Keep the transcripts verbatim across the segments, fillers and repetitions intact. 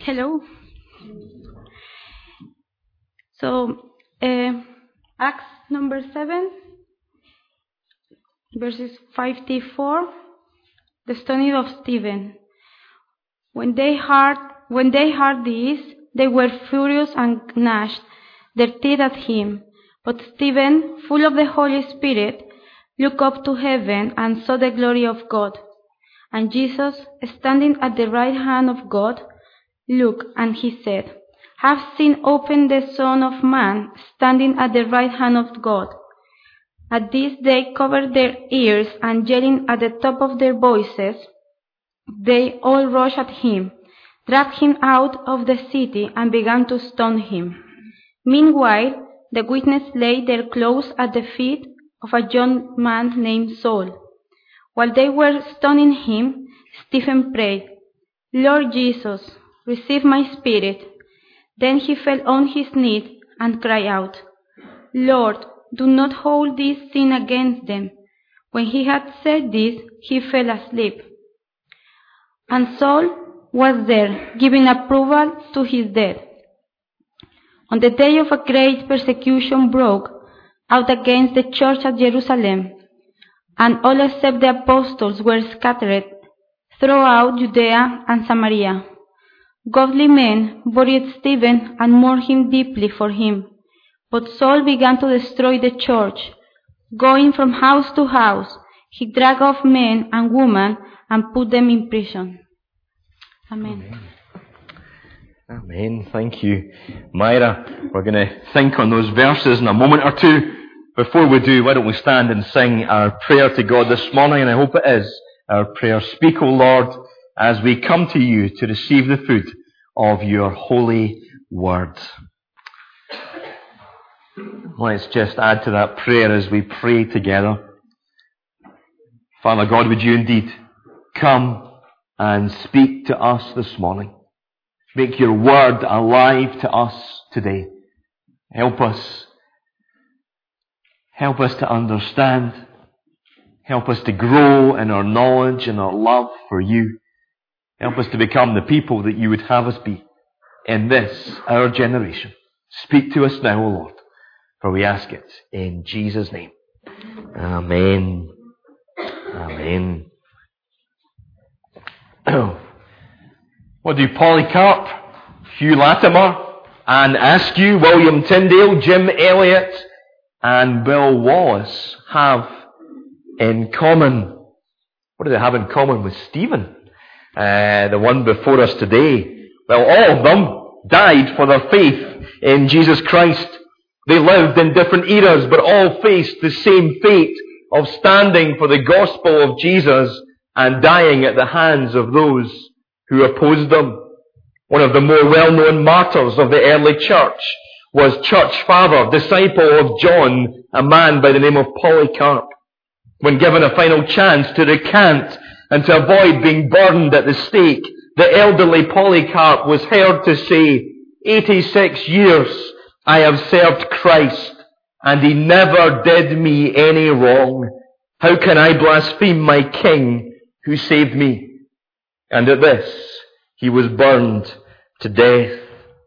Hello. So, uh, Acts number seven, verses fifty-four, the stoning of Stephen. When they heard, when they heard this, they were furious and gnashed their teeth at him. But Stephen, full of the Holy Spirit, looked up to heaven and saw the glory of God, and Jesus, standing at the right hand of God, looked, and he said, "Have seen open the Son of Man standing at the right hand of God." At this they covered their ears, and yelling at the top of their voices, they all rushed at him, dragged him out of the city, and began to stone him. Meanwhile, the witnesses laid their clothes at the feet of a young man named Saul. While they were stoning him, Stephen prayed, "Lord Jesus, receive my spirit." Then he fell on his knees and cried out, "Lord, do not hold this sin against them." When he had said this, he fell asleep. And Saul was there, giving approval to his death. On the day of a great persecution broke out against the church at Jerusalem, and all except the apostles were scattered throughout Judea and Samaria. Godly men buried Stephen and mourned him deeply for him. But Saul began to destroy the church. Going from house to house, he dragged off men and women and put them in prison. Amen. Amen. Amen. Thank you, Myra. We're going to think on those verses in a moment or two. Before we do, why don't we stand and sing our prayer to God this morning, and I hope it is our prayer. Speak, O Lord, as we come to you to receive the food of your holy word. Let's just add to that prayer as we pray together. Father God, would you indeed come and speak to us this morning. Make your word alive to us today. Help us. Help us to understand. Help us to grow in our knowledge and our love for you. Help us to become the people that you would have us be in this, our generation. Speak to us now, O Lord, for we ask it in Jesus' name. Amen. Amen. What do Polycarp, Hugh Latimer, Anne Askew, William Tyndale, Jim Elliot, and Bill Wallace have in common? What do they have in common with Stephen, uh, the one before us today? Well, all of them died for their faith in Jesus Christ. They lived in different eras, but all faced the same fate of standing for the gospel of Jesus and dying at the hands of those who opposed them. One of the more well-known martyrs of the early church was church father, disciple of John, a man by the name of Polycarp. When given a final chance to recant and to avoid being burned at the stake, the elderly Polycarp was heard to say, eighty-six years I have served Christ, and he never did me any wrong. How can I blaspheme my King who saved me?" And at this, he was burned to death.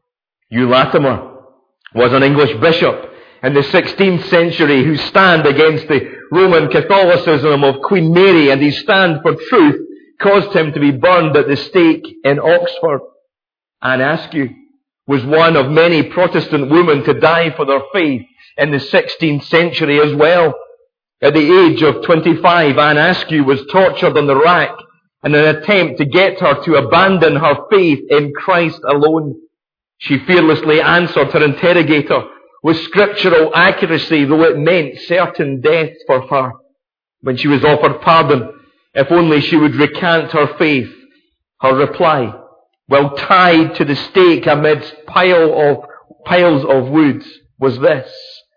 Hugh Latimer was an English bishop in the sixteenth century whose stand against the Roman Catholicism of Queen Mary and his stand for truth caused him to be burned at the stake in Oxford. Anne Askew was one of many Protestant women to die for their faith in the sixteenth century as well. At the age of twenty-five, Anne Askew was tortured on the rack in an attempt to get her to abandon her faith in Christ alone. She fearlessly answered her interrogator with scriptural accuracy, though it meant certain death for her. When she was offered pardon, if only she would recant her faith, her reply, while tied to the stake amidst pile of, piles of wood, was this: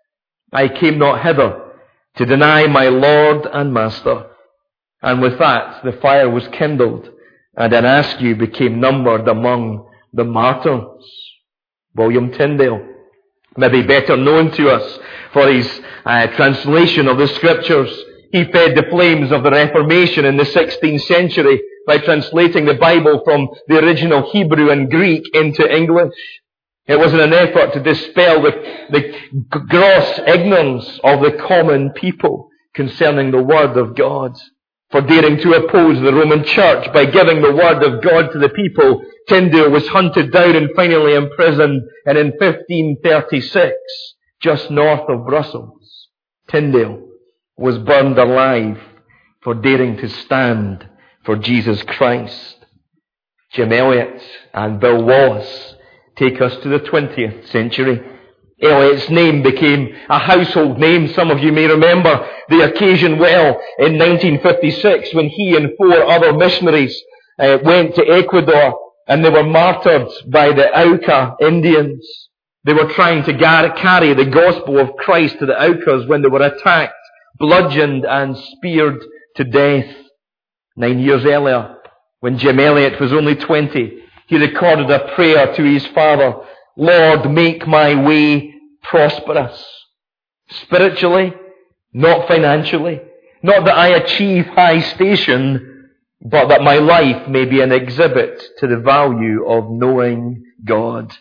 "I came not hither to deny my Lord and Master." And with that, the fire was kindled, and Anne Askew became numbered among the martyrs. William Tyndale, maybe better known to us for his uh, translation of the Scriptures, he fed the flames of the Reformation in the sixteenth century by translating the Bible from the original Hebrew and Greek into English. It was in an effort to dispel the, the gross ignorance of the common people concerning the Word of God. For daring to oppose the Roman Church by giving the Word of God to the people, Tyndale was hunted down and finally imprisoned, and in fifteen thirty-six, just north of Brussels, Tyndale was burned alive for daring to stand for Jesus Christ. Jim Elliot and Bill Wallace take us to the twentieth century. Elliot's name became a household name. Some of you may remember the occasion well in nineteen fifty-six when he and four other missionaries uh, went to Ecuador and they were martyred by the Auca Indians. They were trying to gar- carry the gospel of Christ to the Aucas when they were attacked, bludgeoned and speared to death. Nine years earlier, when Jim Elliot was only twenty, he recorded a prayer to his father, Lord, make my way prosperous. Spiritually, not financially, not that I achieve high station, but that my life may be an exhibit to the value of knowing God.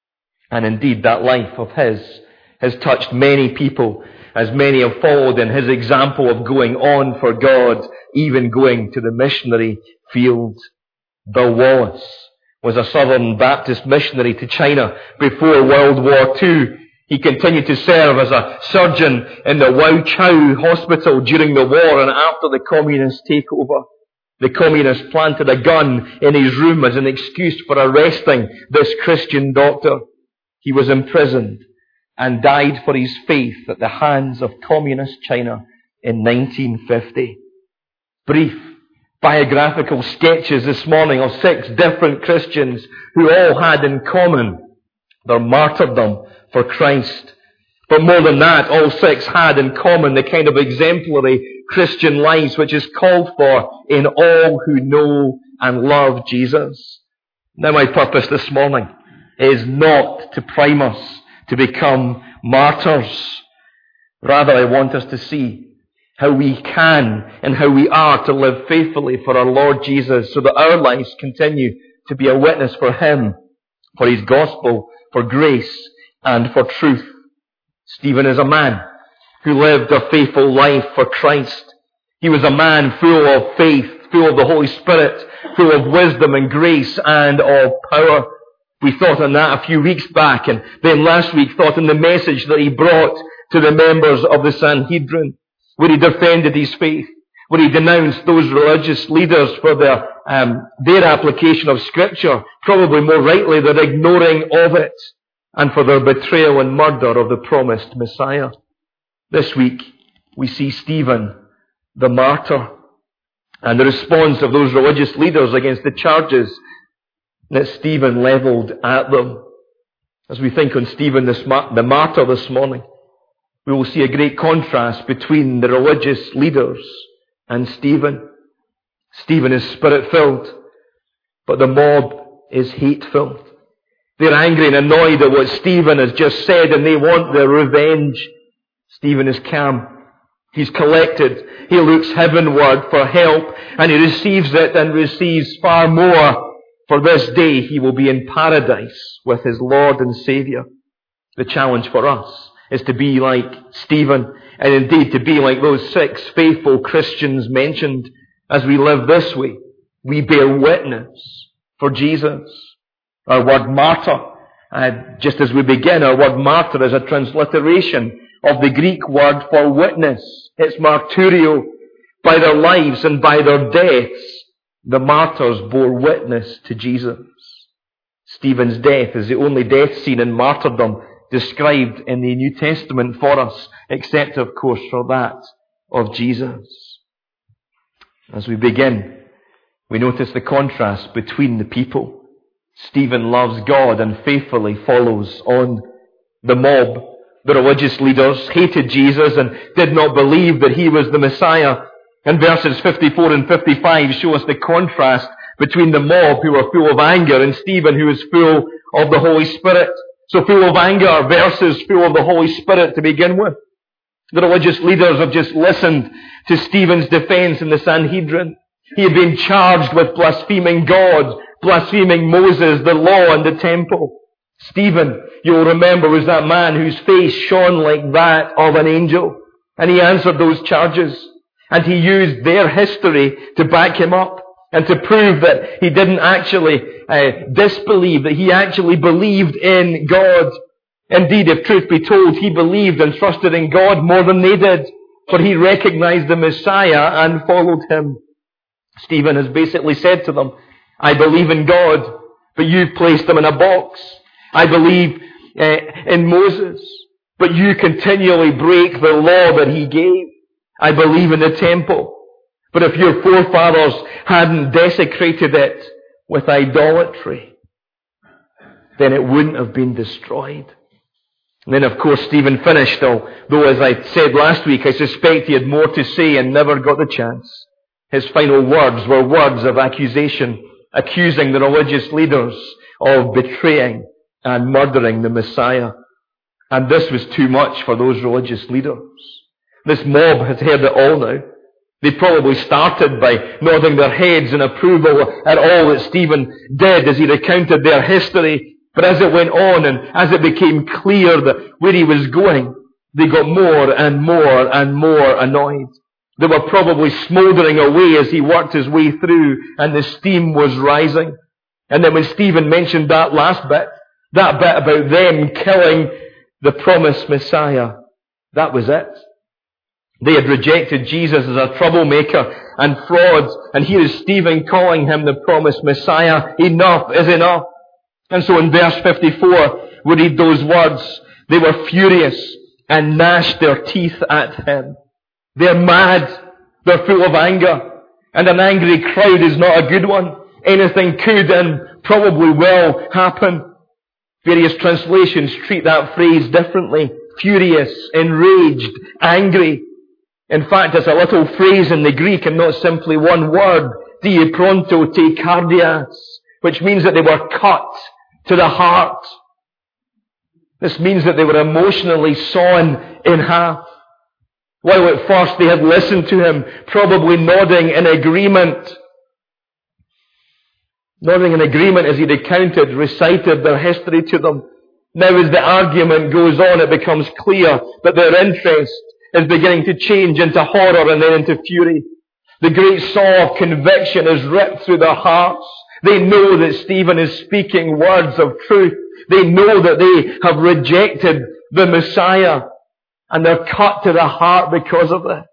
And indeed, that life of his has touched many people, as many have followed in his example of going on for God, even going to the missionary field. Bill Wallace was a Southern Baptist missionary to China before World War Two. He continued to serve as a surgeon in the Wau Chau hospital during the war and after the communist takeover. The communists planted a gun in his room as an excuse for arresting this Christian doctor. He was imprisoned and died for his faith at the hands of communist China in nineteen fifty. Brief biographical sketches this morning of six different Christians who all had in common their martyrdom for Christ. But more than that, all six had in common the kind of exemplary Christian lives which is called for in all who know and love Jesus. Now my purpose this morning is not to prime us to become martyrs. Rather, I want us to see how we can and how we are to live faithfully for our Lord Jesus so that our lives continue to be a witness for Him, for His gospel, for grace, and for truth. Stephen is a man who lived a faithful life for Christ. He was a man full of faith, full of the Holy Spirit, full of wisdom and grace and of power. We thought on that a few weeks back, and then last week thought on the message that he brought to the members of the Sanhedrin, where he defended his faith, where he denounced those religious leaders for their um, their application of Scripture, probably more rightly their ignoring of it, and for their betrayal and murder of the promised Messiah. This week, we see Stephen, the martyr, and the response of those religious leaders against the charges that Stephen levelled at them. As we think on Stephen, the martyr, this morning, we will see a great contrast between the religious leaders and Stephen. Stephen is spirit-filled, but the mob is hate-filled. They're angry and annoyed at what Stephen has just said, and they want their revenge. Stephen is calm. He's collected. He looks heavenward for help, and he receives it and receives far more. For this day he will be in paradise with his Lord and Saviour. The challenge for us is to be like Stephen, and indeed to be like those six faithful Christians mentioned. As we live this way, we bear witness for Jesus. Our word martyr, uh, just as we begin, our word martyr is a transliteration of the Greek word for witness. It's martyrio. By their lives and by their deaths, the martyrs bore witness to Jesus. Stephen's death is the only death scene in martyrdom described in the New Testament for us, except, of course, for that of Jesus. As we begin, we notice the contrast between the people. Stephen loves God and faithfully follows on. The mob, the religious leaders, hated Jesus and did not believe that he was the Messiah. And verses fifty-four and fifty-five show us the contrast between the mob who are full of anger and Stephen who is full of the Holy Spirit. So full of anger versus full of the Holy Spirit to begin with. The religious leaders have just listened to Stephen's defense in the Sanhedrin. He had been charged with blaspheming God, blaspheming Moses, the law, and the temple. Stephen, you'll remember, was that man whose face shone like that of an angel. And he answered those charges. And he used their history to back him up and to prove that he didn't actually uh, disbelieve, that he actually believed in God. Indeed, if truth be told, he believed and trusted in God more than they did, for he recognized the Messiah and followed him. Stephen has basically said to them, I believe in God, but you've placed him in a box. I believe uh, in Moses, but you continually break the law that he gave. I believe in the temple, but if your forefathers hadn't desecrated it with idolatry, then it wouldn't have been destroyed. And then, of course, Stephen finished, though, though as I said last week, I suspect he had more to say and never got the chance. His final words were words of accusation, accusing the religious leaders of betraying and murdering the Messiah. And this was too much for those religious leaders. This mob has heard it all now. They probably started by nodding their heads in approval at all that Stephen did as he recounted their history. But as it went on and as it became clear that where he was going, they got more and more and more annoyed. They were probably smouldering away as he worked his way through and the steam was rising. And then when Stephen mentioned that last bit, that bit about them killing the promised Messiah, that was it. They had rejected Jesus as a troublemaker and fraud. And here is Stephen calling him the promised Messiah. Enough is enough. And so in verse fifty-four, we read those words. They were furious and gnashed their teeth at him. They're mad. They're full of anger. And an angry crowd is not a good one. Anything could and probably will happen. Various translations treat that phrase differently. Furious, enraged, angry. In fact, it's a little phrase in the Greek and not simply one word. Die pronto te cardias, which means that they were cut to the heart. This means that they were emotionally sawn in half. While at first they had listened to him, probably nodding in agreement. Nodding in agreement as he recounted, recited their history to them. Now as the argument goes on, it becomes clear that their interest is beginning to change into horror and then into fury. The great saw of conviction is ripped through their hearts. They know that Stephen is speaking words of truth. They know that they have rejected the Messiah. And they're cut to the heart because of this.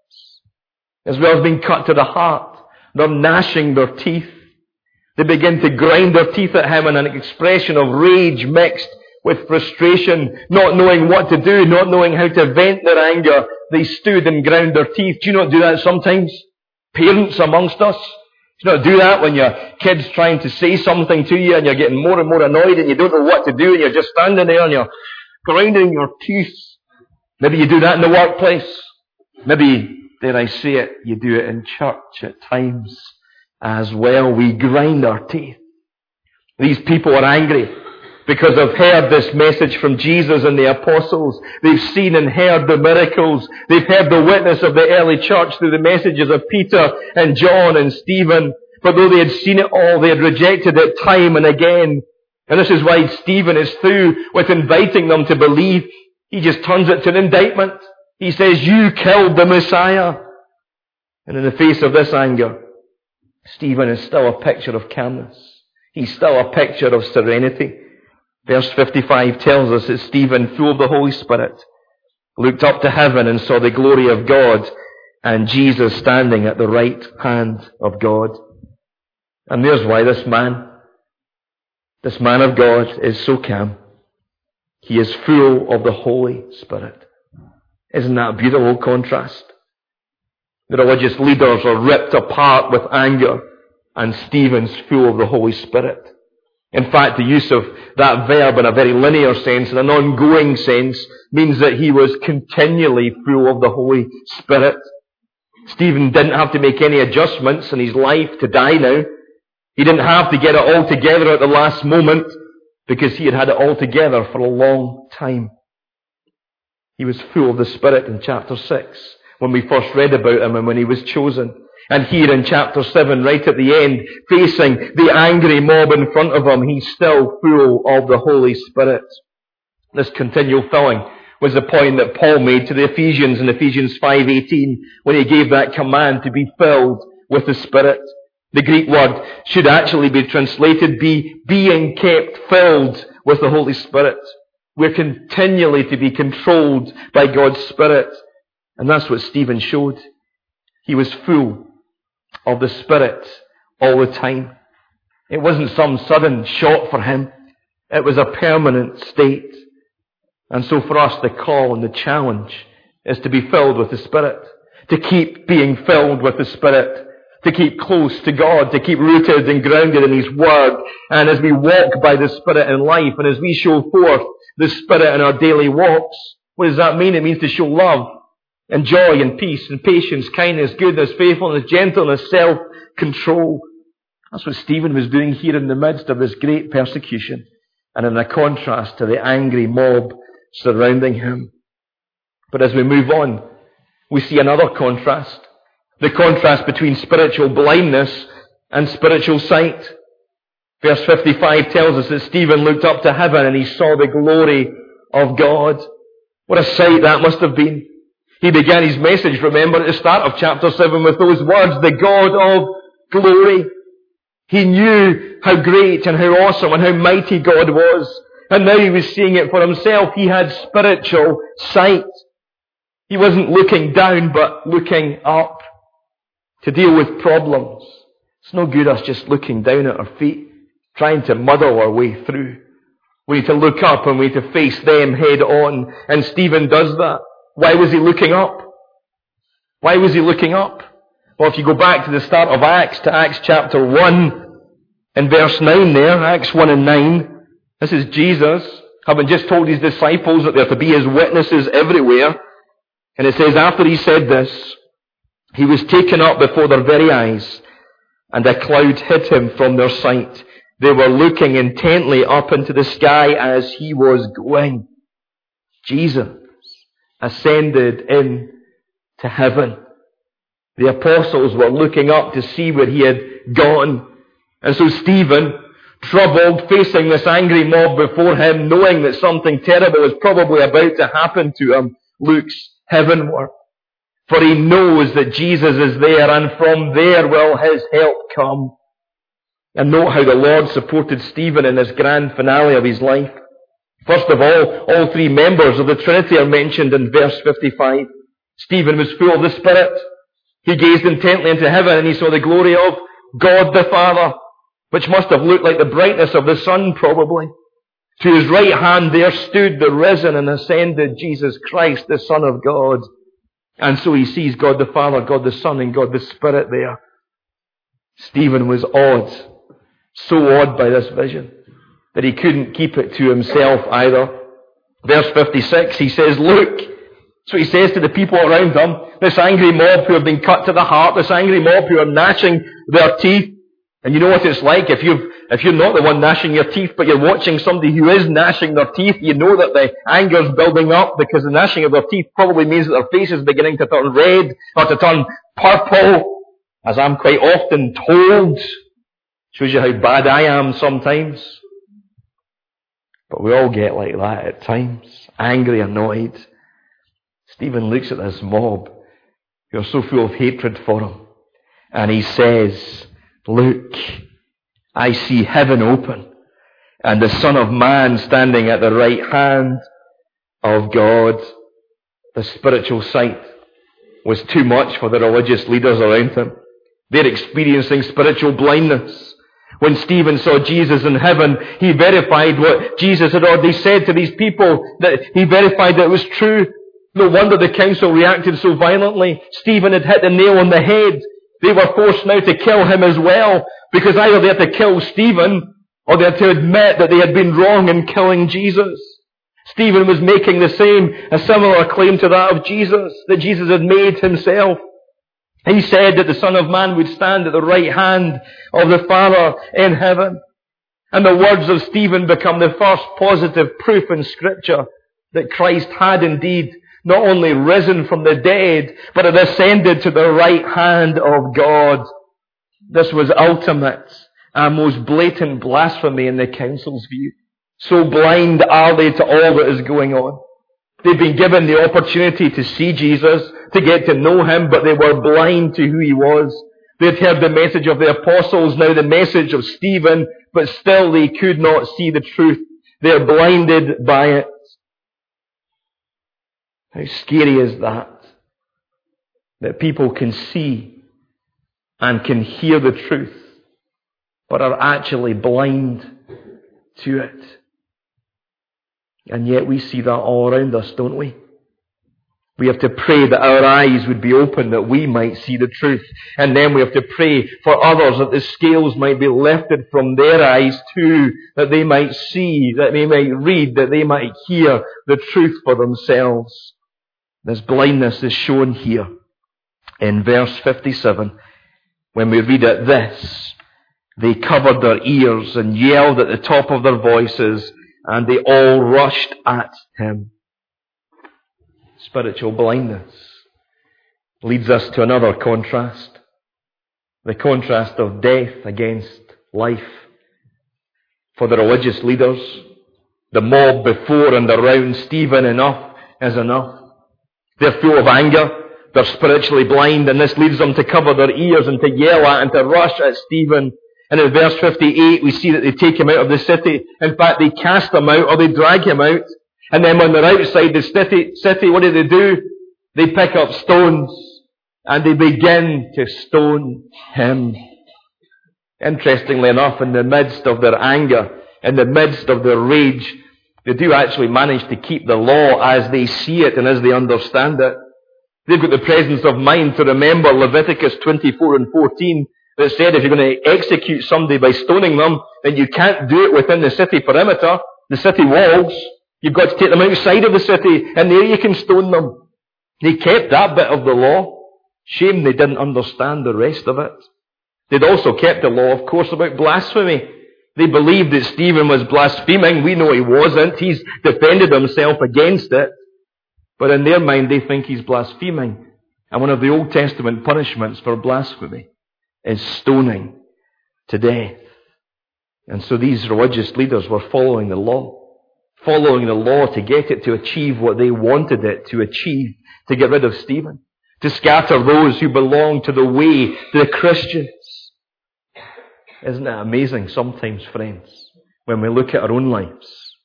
As well as being cut to the heart, they're gnashing their teeth. They begin to grind their teeth at him in an expression of rage mixed with frustration, not knowing what to do, not knowing how to vent their anger. They stood and ground their teeth. Do you not do that sometimes? Parents amongst us? Do you not do that when your kid's trying to say something to you and you're getting more and more annoyed and you don't know what to do and you're just standing there and you're grinding your teeth? Maybe you do that in the workplace. Maybe, dare I say it, you do it in church at times as well. We grind our teeth. These people are angry because they've heard this message from Jesus and the apostles. They've seen and heard the miracles. They've heard the witness of the early church through the messages of Peter and John and Stephen. But though they had seen it all, they had rejected it time and again. And this is why Stephen is through with inviting them to believe. He just turns it to an indictment. He says, you killed the Messiah. And in the face of this anger, Stephen is still a picture of calmness. He's still a picture of serenity. Verse fifty-five tells us that Stephen, full of the Holy Spirit, looked up to heaven and saw the glory of God and Jesus standing at the right hand of God. And there's why this man, this man of God is so calm. He is full of the Holy Spirit. Isn't that a beautiful contrast? The religious leaders are ripped apart with anger, and Stephen's full of the Holy Spirit. In fact, the use of that verb in a very linear sense, in an ongoing sense, means that he was continually full of the Holy Spirit. Stephen didn't have to make any adjustments in his life to die now. He didn't have to get it all together at the last moment, because he had had it all together for a long time. He was full of the Spirit in chapter six, when we first read about him and when he was chosen. And here in chapter seven, right at the end, facing the angry mob in front of him, he's still full of the Holy Spirit. This continual filling was the point that Paul made to the Ephesians in Ephesians five eighteen, when he gave that command to be filled with the Spirit. The Greek word should actually be translated be being kept filled with the Holy Spirit. We're continually to be controlled by God's Spirit. And that's what Stephen showed. He was full of the Spirit all the time. It wasn't some sudden shot for him. It was a permanent state. And so for us, the call and the challenge is to be filled with the Spirit. To keep being filled with the Spirit. To keep close to God. To keep rooted and grounded in His Word. And as we walk by the Spirit in life, and as we show forth the Spirit in our daily walks, what does that mean? It means to show love and joy and peace and patience, kindness, goodness, faithfulness, gentleness, self-control. That's what Stephen was doing here in the midst of this great persecution, and in a contrast to the angry mob surrounding him. But as we move on, we see another contrast. The contrast between spiritual blindness and spiritual sight. Verse fifty-five tells us that Stephen looked up to heaven and he saw the glory of God. What a sight that must have been. He began his message, remember, at the start of chapter seven with those words, the God of glory. He knew how great and how awesome and how mighty God was. And now he was seeing it for himself. He had spiritual sight. He wasn't looking down, but looking up to deal with problems. It's no good us just looking down at our feet, trying to muddle our way through. We need to look up and we need to face them head on. And Stephen does that. Why was he looking up? Why was he looking up? Well, if you go back to the start of Acts, to Acts chapter one, in verse nine there, Acts one and nine, this is Jesus, having just told his disciples that they're to be his witnesses everywhere. And it says, after he said this, he was taken up before their very eyes, and a cloud hid him from their sight. They were looking intently up into the sky as he was going. Jesus ascended in to heaven. The apostles were looking up to see where he had gone. And so Stephen, troubled, facing this angry mob before him, knowing that something terrible is probably about to happen to him, looks heavenward. For he knows that Jesus is there, and from there will his help come. And note how the Lord supported Stephen in this grand finale of his life. First of all, all three members of the Trinity are mentioned in verse fifty-five. Stephen was full of the Spirit. He gazed intently into heaven and he saw the glory of God the Father, which must have looked like the brightness of the sun probably. To his right hand there stood the risen and ascended Jesus Christ, the Son of God. And so he sees God the Father, God the Son, and God the Spirit there. Stephen was awed, so awed by this vision, that he couldn't keep it to himself either. Verse fifty-six, he says, look. So he says to the people around him, this angry mob who have been cut to the heart, this angry mob who are gnashing their teeth. And you know what it's like if you've, if you're not the one gnashing your teeth, but you're watching somebody who is gnashing their teeth, you know that the anger's building up, because the gnashing of their teeth probably means that their face is beginning to turn red or to turn purple, as I'm quite often told. Shows you how bad I am sometimes. But we all get like that at times, angry, annoyed. Stephen looks at this mob who are so full of hatred for him, and he says, look, I see heaven open, and the Son of Man standing at the right hand of God. The spiritual sight was too much for the religious leaders around him. They're experiencing spiritual blindness. When Stephen saw Jesus in heaven, he verified what Jesus had already said to these people, that he verified that it was true. No wonder the council reacted so violently. Stephen had hit the nail on the head. They were forced now to kill him as well, because either they had to kill Stephen, or they had to admit that they had been wrong in killing Jesus. Stephen was making the same, a similar claim to that of Jesus, that Jesus had made himself. He said that the Son of Man would stand at the right hand of the Father in heaven. And the words of Stephen become the first positive proof in Scripture that Christ had indeed not only risen from the dead, but had ascended to the right hand of God. This was ultimate and most blatant blasphemy in the council's view. So blind are they to all that is going on. They've been given the opportunity to see Jesus, to get to know Him, but they were blind to who He was. They'd heard the message of the apostles, now the message of Stephen, but still they could not see the truth. They're blinded by it. How scary is that? That people can see and can hear the truth, but are actually blind to it. And yet we see that all around us, don't we? We have to pray that our eyes would be open, that we might see the truth. And then we have to pray for others, that the scales might be lifted from their eyes too, that they might see, that they might read, that they might hear the truth for themselves. This blindness is shown here in verse fifty-seven. When we read it, this, they covered their ears and yelled at the top of their voices, and they all rushed at Him. Spiritual blindness leads us to another contrast. The contrast of death against life. For the religious leaders, the mob before and around Stephen, enough is enough. They're full of anger. They're spiritually blind, and this leads them to cover their ears and to yell at and to rush at Stephen. And in verse fifty-eight, we see that they take him out of the city. In fact, they cast him out, or they drag him out. And then when they're outside the city, city, what do they do? They pick up stones, and they begin to stone him. Interestingly enough, in the midst of their anger, in the midst of their rage, they do actually manage to keep the law as they see it and as they understand it. They've got the presence of mind to remember Leviticus twenty-four and fourteen, that said if you're going to execute somebody by stoning them, then you can't do it within the city perimeter, the city walls. You've got to take them outside of the city, and there you can stone them. They kept that bit of the law. Shame they didn't understand the rest of it. They'd also kept the law, of course, about blasphemy. They believed that Stephen was blaspheming. We know he wasn't. He's defended himself against it. But in their mind, they think he's blaspheming. And one of the Old Testament punishments for blasphemy is stoning to death. And so these religious leaders were following the law. Following the law to get it to achieve what they wanted it to achieve. To get rid of Stephen. To scatter those who belong to the way, the Christians. Isn't it amazing sometimes, friends, when we look at our own lives,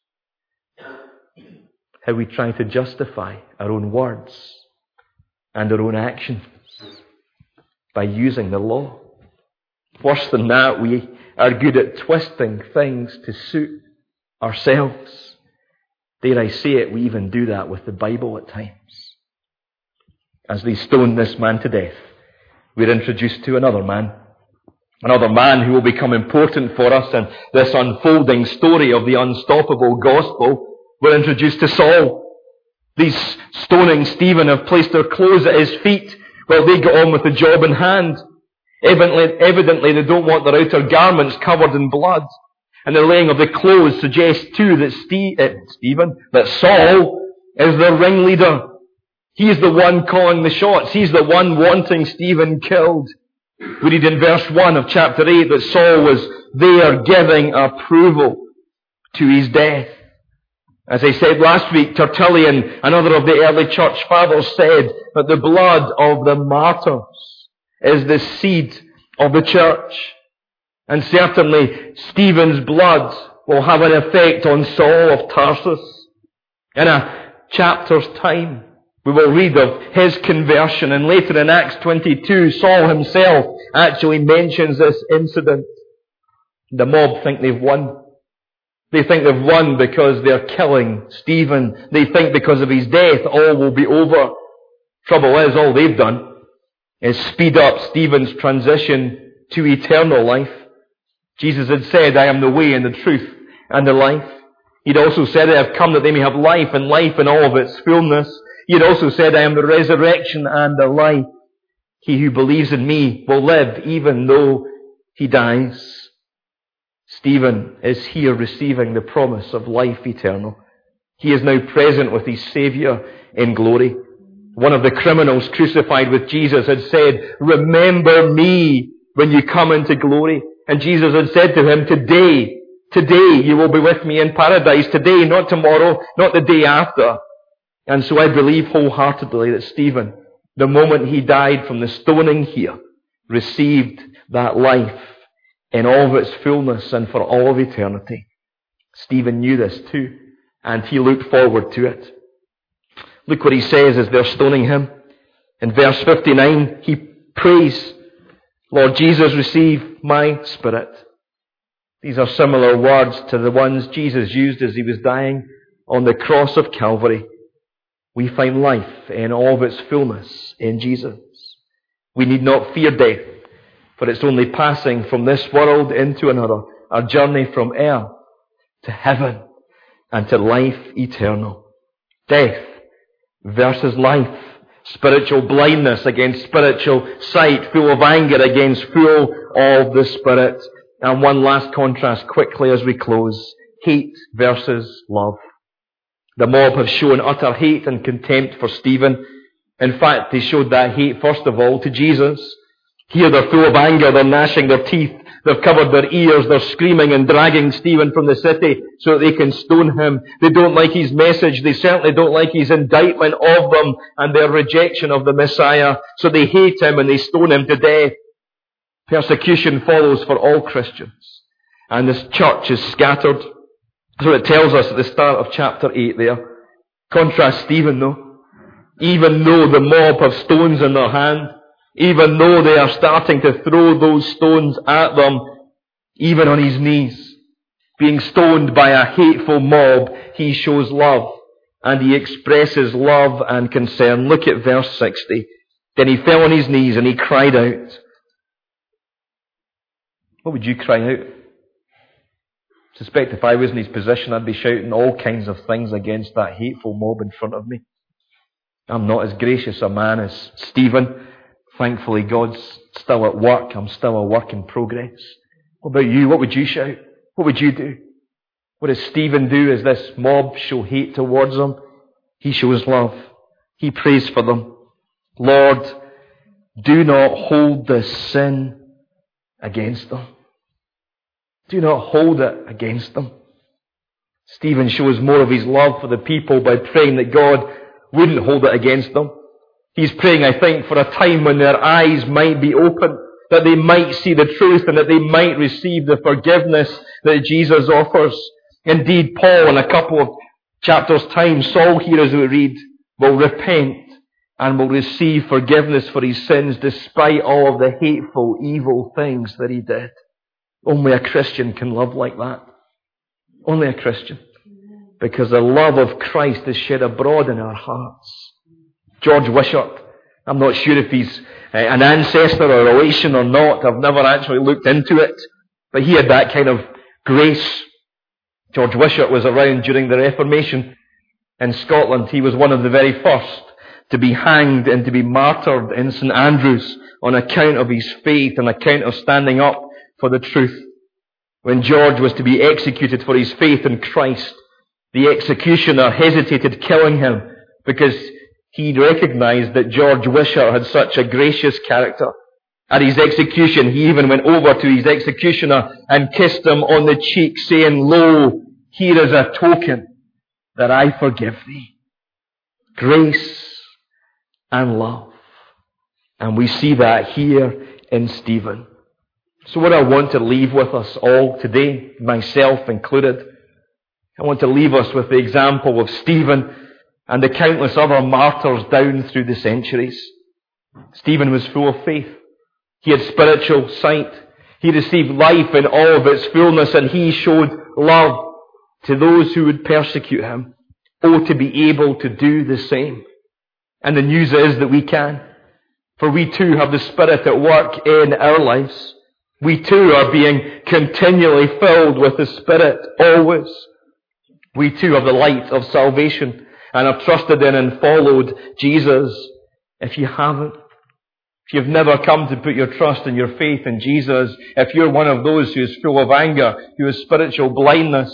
how we try to justify our own words and our own actions by using the law. Worse than that, we are good at twisting things to suit ourselves. Dare I say it, we even do that with the Bible at times. As they stone this man to death, we're introduced to another man. Another man who will become important for us in this unfolding story of the unstoppable gospel. We're introduced to Saul. These stoning Stephen have placed their clothes at his feet while they get on with the job in hand. Evidently, evidently they don't want their outer garments covered in blood. And the laying of the clothes suggests too that Steve, uh, Stephen, that Saul is the ringleader. He's the one calling the shots. He's the one wanting Stephen killed. We read in verse one of chapter eight that Saul was there giving approval to his death. As I said last week, Tertullian, another of the early church fathers, said that the blood of the martyrs is the seed of the church. And certainly Stephen's blood will have an effect on Saul of Tarsus. In a chapter's time, we will read of his conversion, and later in Acts twenty-two, Saul himself actually mentions this incident. The mob think they've won. They think they've won because they're killing Stephen. They think because of his death, all will be over. Trouble is, all they've done is speed up Stephen's transition to eternal life. Jesus had said, I am the way and the truth and the life. He'd also said, I have come that they may have life, and life in all of its fullness. He had also said, I am the resurrection and the life. He who believes in me will live even though he dies. Stephen is here receiving the promise of life eternal. He is now present with his Saviour in glory. One of the criminals crucified with Jesus had said, "Remember me when you come into glory." And Jesus had said to him, Today, today you will be with me in paradise. Today, not tomorrow, not the day after. And so I believe wholeheartedly that Stephen, the moment he died from the stoning here, received that life in all of its fullness and for all of eternity. Stephen knew this too, and he looked forward to it. Look what he says as they're stoning him. In verse fifty-nine, he prays, "Lord Jesus, receive my spirit." These are similar words to the ones Jesus used as he was dying on the cross of Calvary. We find life in all of its fullness in Jesus. We need not fear death, for it's only passing from this world into another, our journey from earth to heaven and to life eternal. Death versus life. Spiritual blindness against spiritual sight. Full of anger against full of the Spirit. And one last contrast quickly as we close. Hate versus love. The mob have shown utter hate and contempt for Stephen. In fact, they showed that hate first of all to Jesus. Here they're full of anger, they're gnashing their teeth, they've covered their ears, they're screaming and dragging Stephen from the city so that they can stone him. They don't like his message, they certainly don't like his indictment of them and their rejection of the Messiah, so they hate him and they stone him to death. Persecution follows for all Christians, and this church is scattered. So it tells us at the start of chapter eight there. Contrast Stephen though. Even though the mob have stones in their hand, even though they are starting to throw those stones at them, even on his knees, being stoned by a hateful mob, he shows love and he expresses love and concern. Look at verse sixty. Then he fell on his knees and he cried out. What would you cry out? I suspect if I was in his position, I'd be shouting all kinds of things against that hateful mob in front of me. I'm not as gracious a man as Stephen. Thankfully, God's still at work. I'm still a work in progress. What about you? What would you shout? What would you do? What does Stephen do as this mob show hate towards him? He shows love. He prays for them. Lord, do not hold this sin against them. Do not hold it against them. Stephen shows more of his love for the people by praying that God wouldn't hold it against them. He's praying, I think, for a time when their eyes might be open, that they might see the truth and that they might receive the forgiveness that Jesus offers. Indeed, Paul, in a couple of chapters' time, Saul here, as we read, will repent and will receive forgiveness for his sins despite all of the hateful, evil things that he did. Only a Christian can love like that. Only a Christian. Because the love of Christ is shed abroad in our hearts. George Wishart, I'm not sure if he's an ancestor or a relation or not. I've never actually looked into it. But he had that kind of grace. George Wishart was around during the Reformation in Scotland. He was one of the very first to be hanged and to be martyred in St Andrews on account of his faith, on account of standing up for the truth. When George was to be executed for his faith in Christ, the executioner hesitated killing him because he recognized that George Wishart had such a gracious character. At his execution, he even went over to his executioner and kissed him on the cheek, saying, "Lo, here is a token that I forgive thee." Grace and love. And we see that here in Stephen. So what I want to leave with us all today, myself included, I want to leave us with the example of Stephen and the countless other martyrs down through the centuries. Stephen was full of faith. He had spiritual sight. He received life in all of its fullness, and he showed love to those who would persecute him. Oh, to be able to do the same. And the news is that we can. For we too have the Spirit at work in our lives. We too are being continually filled with the Spirit, always. We too have the light of salvation and have trusted in and followed Jesus. If you haven't, if you've never come to put your trust and your faith in Jesus, if you're one of those who is full of anger, who has spiritual blindness,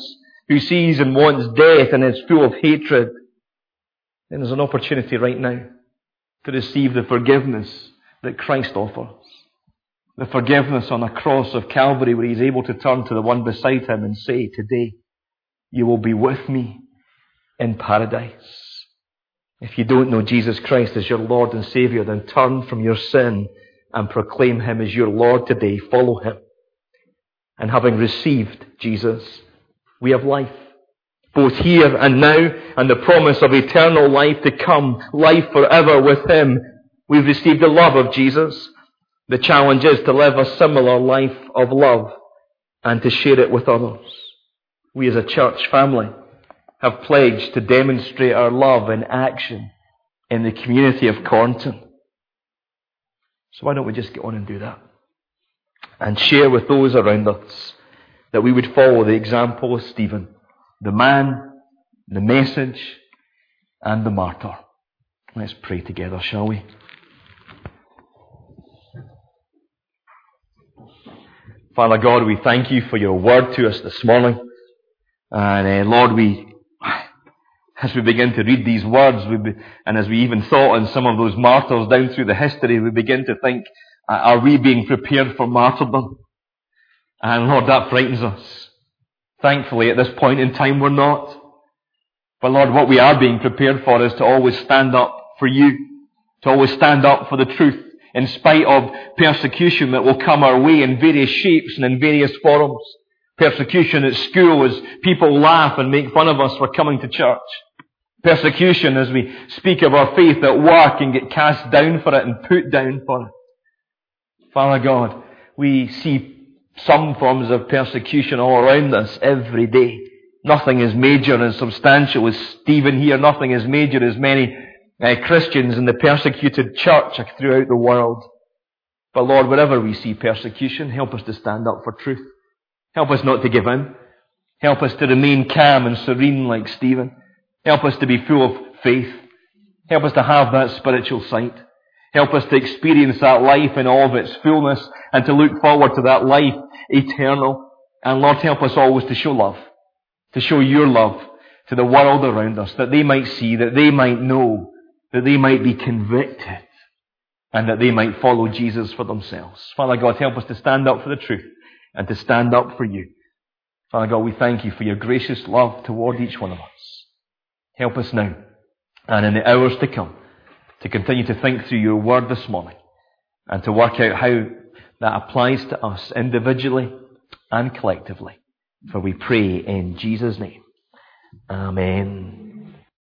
who sees and wants death and is full of hatred, then there's an opportunity right now to receive the forgiveness that Christ offers. The forgiveness on a cross of Calvary, where He's able to turn to the one beside Him and say, today you will be with me in paradise. If you don't know Jesus Christ as your Lord and Saviour, then turn from your sin and proclaim Him as your Lord today. Follow Him. And having received Jesus, we have life, both here and now, and the promise of eternal life to come, life forever with Him. We've received the love of Jesus. The challenge is to live a similar life of love and to share it with others. We as a church family have pledged to demonstrate our love in action in the community of Cornton. So why don't we just get on and do that? And share with those around us that we would follow the example of Stephen, the man, the message, and the martyr. Let's pray together, shall we? Father God, we thank You for Your word to us this morning. And uh, Lord, we, as we begin to read these words, we be, and as we even thought on some of those martyrs down through the history, we begin to think, uh, are we being prepared for martyrdom? And Lord, that frightens us. Thankfully, at this point in time, we're not. But Lord, what we are being prepared for is to always stand up for You, to always stand up for the truth, in spite of persecution that will come our way in various shapes and in various forms. Persecution at school as people laugh and make fun of us for coming to church. Persecution as we speak of our faith at work and get cast down for it and put down for it. Father God, we see some forms of persecution all around us every day. Nothing is major and substantial as Stephen here. Nothing is major as many uh, Christians in the persecuted church throughout the world. But Lord, wherever we see persecution, help us to stand up for truth. Help us not to give in. Help us to remain calm and serene like Stephen. Help us to be full of faith. Help us to have that spiritual sight. Help us to experience that life in all of its fullness and to look forward to that life eternal. And Lord, help us always to show love, to show Your love to the world around us, that they might see, that they might know, that they might be convicted, and that they might follow Jesus for themselves. Father God, help us to stand up for the truth and to stand up for You. Father God, we thank You for Your gracious love toward each one of us. Help us now, and in the hours to come, to continue to think through Your word this morning, and to work out how that applies to us individually and collectively. For we pray in Jesus' name. Amen.